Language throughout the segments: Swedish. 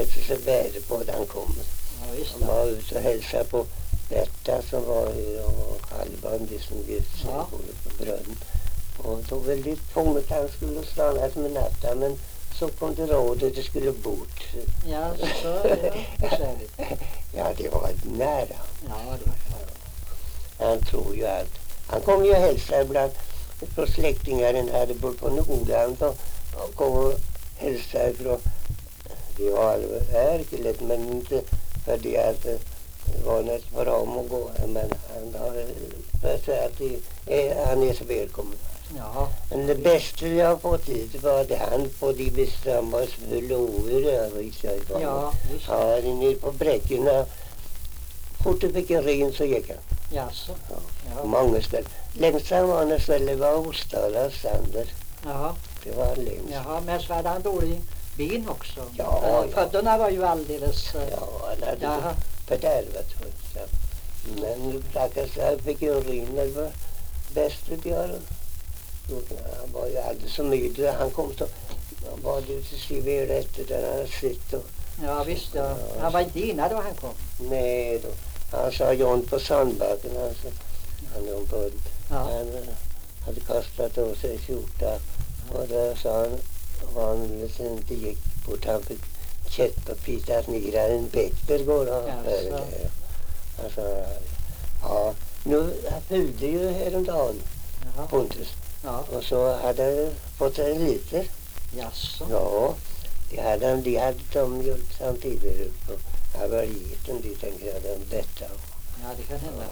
sätter sig bättre på att han kommer. Ja, visst. Han var ute och hälsade på Berta som var och halvan det som gifte sig på brunn. Och då var det tvånget att han skulle stanna med natten, men så kom det råd att det skulle bort. Ja, så förståeligt. Ja, det var nära. Ja, det var Han tror ju allt. Han kom ju och hälsade ibland på släktingar den hade bott på Nordland och kom och hälsade från, det var verkligt, men inte för det att det var något bra om att gå, men han har för att han är så välkommen. Ja. Men det bästa jag har fått hit var det han på de bestämmas förlover över. Ja, visst. Ja, det är nere på bräckorna. Fortet fick en ren så gick han. Jaså. Ja. Många ställen. Längst han var när Svelle var Ostala Sander. Jaha. Det var längst. Jaha, men så hade han dålig ben också. Ja. Fötterna var ju alldeles... Ja, han hade fördärvat. Men stackars han fick en ren. Det var bäst det har gjort. Han var ju alldeles så mycket. Han kom så... Han var det till Sivir efter där han sitt och... Ja, visst. Ja. Han var inte inne då han kom. Nej då. Han sa John på Sandbacken. Han han hade kastat av sig skjorta. Och där sa han, han liksom inte gick bort. Han fick kött och pitat ner en bättre går han. Han sa, ja, nu fyllde ju häromdagen Pontus. Ja. Och så hade han fått en liter. Jaså. Ja, de hade de gjort samtidigt på haverieten. De tänkte att de detta. Ja, det kan hända.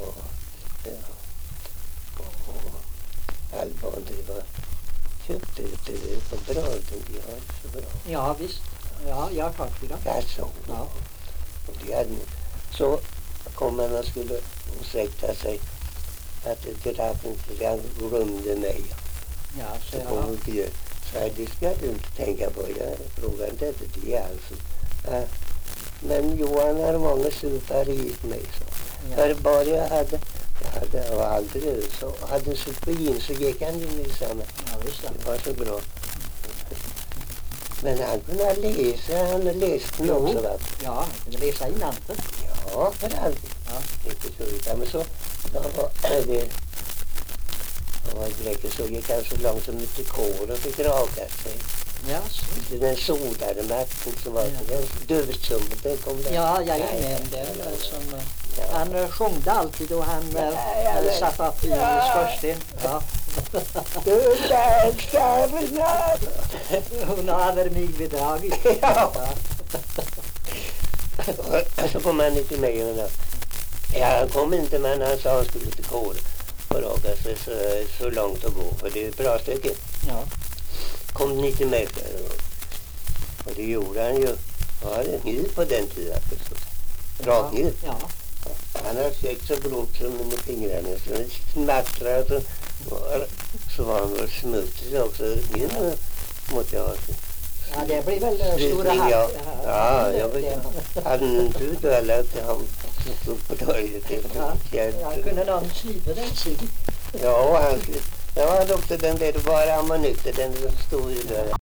Alban, det var köpte det på bra. De har så bra. Ja, visst. Ja, jag har klart för det. Ja, så. Ja. Och de hade, så kom man och skulle ursäkta sig att grafen glömde mig. Ja, så Så kom och bjöd. Så det ska du inte tänka på. Jag frågade inte efter det alltså. Men Johan har många supar hit mig så. Ja. För bara jag hade aldrig så hade en sup in så gick han in i samma. Ja, visst. Det var så bra. Men han kunde läsa, han läste nog också. Va? Ja, han kunde läsa innantill. Ja, för allt. Ja. Ja, men så då var det. Så gick han så långt som lite kår och fick raka sig. Ja, så. Den sodade matchen som var den dövsummet, den kom där. Ja, jag är med om det. Som, han sjungde alltid och han satt upp i skorsten. Ja. Du där skarvnar! Hon har mig bedragit. Ja. Och så kom han till mig och ja, han kom inte, men han sa han skulle till kår och raka sig så långt att gå, för det är ett bra stycke. Ja. Kom ni till mig och det gjorde han ju. Han hade en kniv på den tiden. Rakkniv. Ja. Han har käkt så grovt som med fingrarna. Så han smattrar så var han väl smutsig också. Kniven måste jag ha. Ja, det blir väl stora hatt. Ja, jag vet. Han inte utväl att han stod på torget. Jag kunde någon slipa den sig. Ja, han också den där bara han var nykter. Den stod ju där.